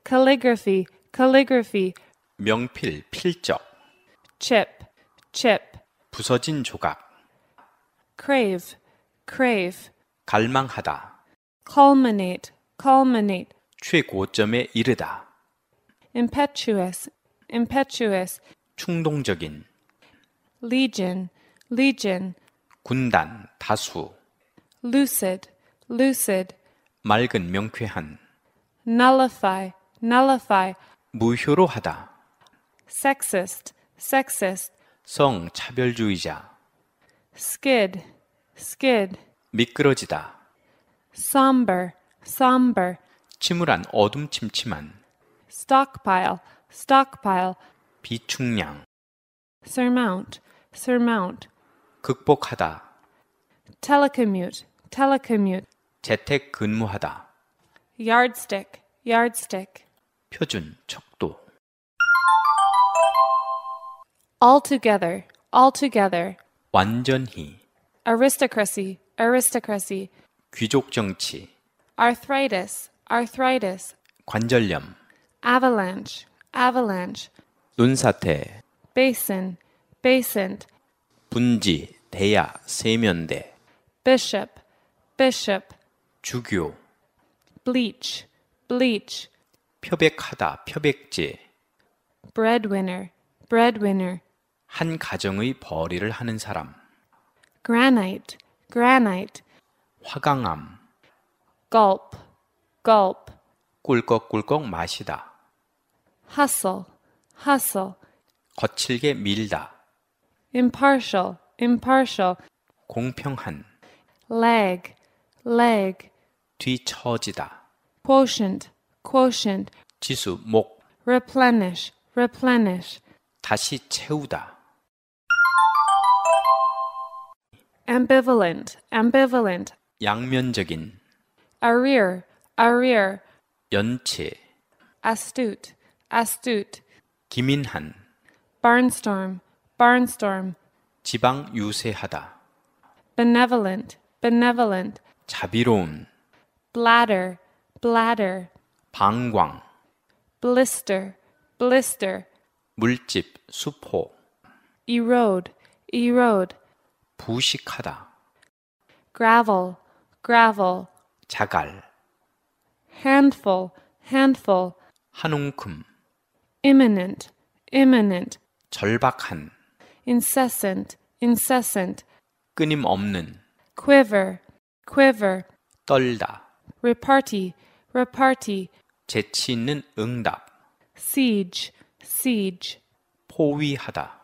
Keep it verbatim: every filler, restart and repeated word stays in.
calligraphy, calligraphy. 명필, 필적. Chip, chip. 부서진 조각. Crave, crave. 갈망하다. Culminate, culminate. 최고점에 이르다. Impetuous, impetuous. 충동적인. Legion, legion. 군단, 다수. Lucid, lucid. 맑은, 명쾌한. Nullify, nullify. 무효로 하다. Sexist, sexist. 성, 차별주의자. Skid, skid. 미끄러지다. Somber, somber. 침울한, 어둠침침한. Stockpile, stockpile. 비축량. Surmount, surmount. 극복하다. Telecommute, telecommute. 재택 근무하다. Yardstick, yardstick. 표준, 척도. Altogether, altogether. 완전히. Aristocracy, aristocracy. 귀족 정치. Arthritis, arthritis. 관절염. Avalanche, avalanche. 눈사태. Basin, basin. 분지, 대야, 세면대. Bishop, bishop. 주교. Bleach, bleach. 표백하다, 표백제. Breadwinner, breadwinner. 한 가정의 벌이를 하는 사람. Granite, granite. 화강암. Gulp, gulp. 꿀꺽꿀꺽 마시다. Hustle, hustle. 거칠게 밀다. Impartial, impartial. 공평한. Leg, leg. 뒤처지다. Quotient, quotient. 지수, 목. Replenish, replenish. 다시 채우다. Ambivalent, ambivalent. 양면적인. Arrear, arrear. 연체. Astute, astute. 기민한. Barnstorm, barnstorm. 지방 유세하다. Benevolent, benevolent. 자비로운. Bladder, bladder. 방광. Blister, blister. 물집, 수포. Erode, erode. 부식하다. Gravel, gravel. 자갈. Handful, handful. 한 움큼. Imminent, imminent. 절박한. Incessant, incessant. 끊임없는. Quiver, quiver. 떨다. Repartee, repartee. 재치 있는 응답. Siege, siege. 포위하다.